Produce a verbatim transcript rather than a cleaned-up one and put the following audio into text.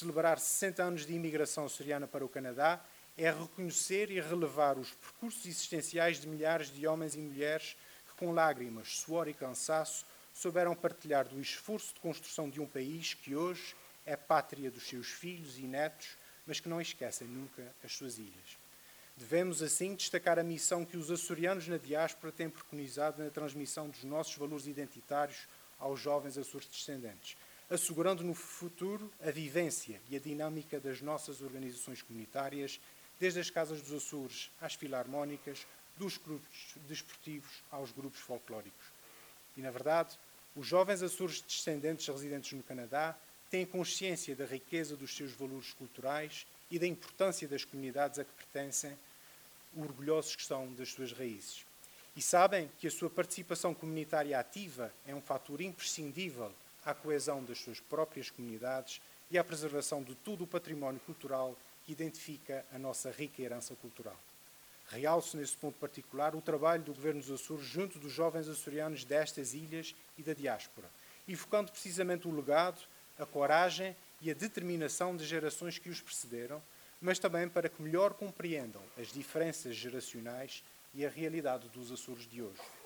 celebrar sessenta anos de imigração açoriana para o Canadá é reconhecer e relevar os percursos existenciais de milhares de homens e mulheres que, com lágrimas, suor e cansaço, souberam partilhar do esforço de construção de um país que hoje é pátria dos seus filhos e netos, mas que não esquecem nunca as suas ilhas. Devemos, assim, destacar a missão que os açorianos na diáspora têm preconizado na transmissão dos nossos valores identitários aos jovens Açores descendentes, assegurando no futuro a vivência e a dinâmica das nossas organizações comunitárias, desde as Casas dos Açores às filarmónicas, dos grupos desportivos aos grupos folclóricos. E, na verdade, os jovens Açores descendentes residentes no Canadá têm consciência da riqueza dos seus valores culturais e da importância das comunidades a que pertencem, orgulhosos que são das suas raízes. E sabem que a sua participação comunitária ativa é um fator imprescindível à coesão das suas próprias comunidades e à preservação de todo o património cultural que identifica a nossa rica herança cultural. Realço, nesse ponto particular, o trabalho do Governo dos Açores junto dos jovens açorianos destas ilhas e da diáspora, evocando precisamente o legado, a coragem e a determinação das gerações que os precederam, mas também para que melhor compreendam as diferenças geracionais e a realidade dos Açores de hoje.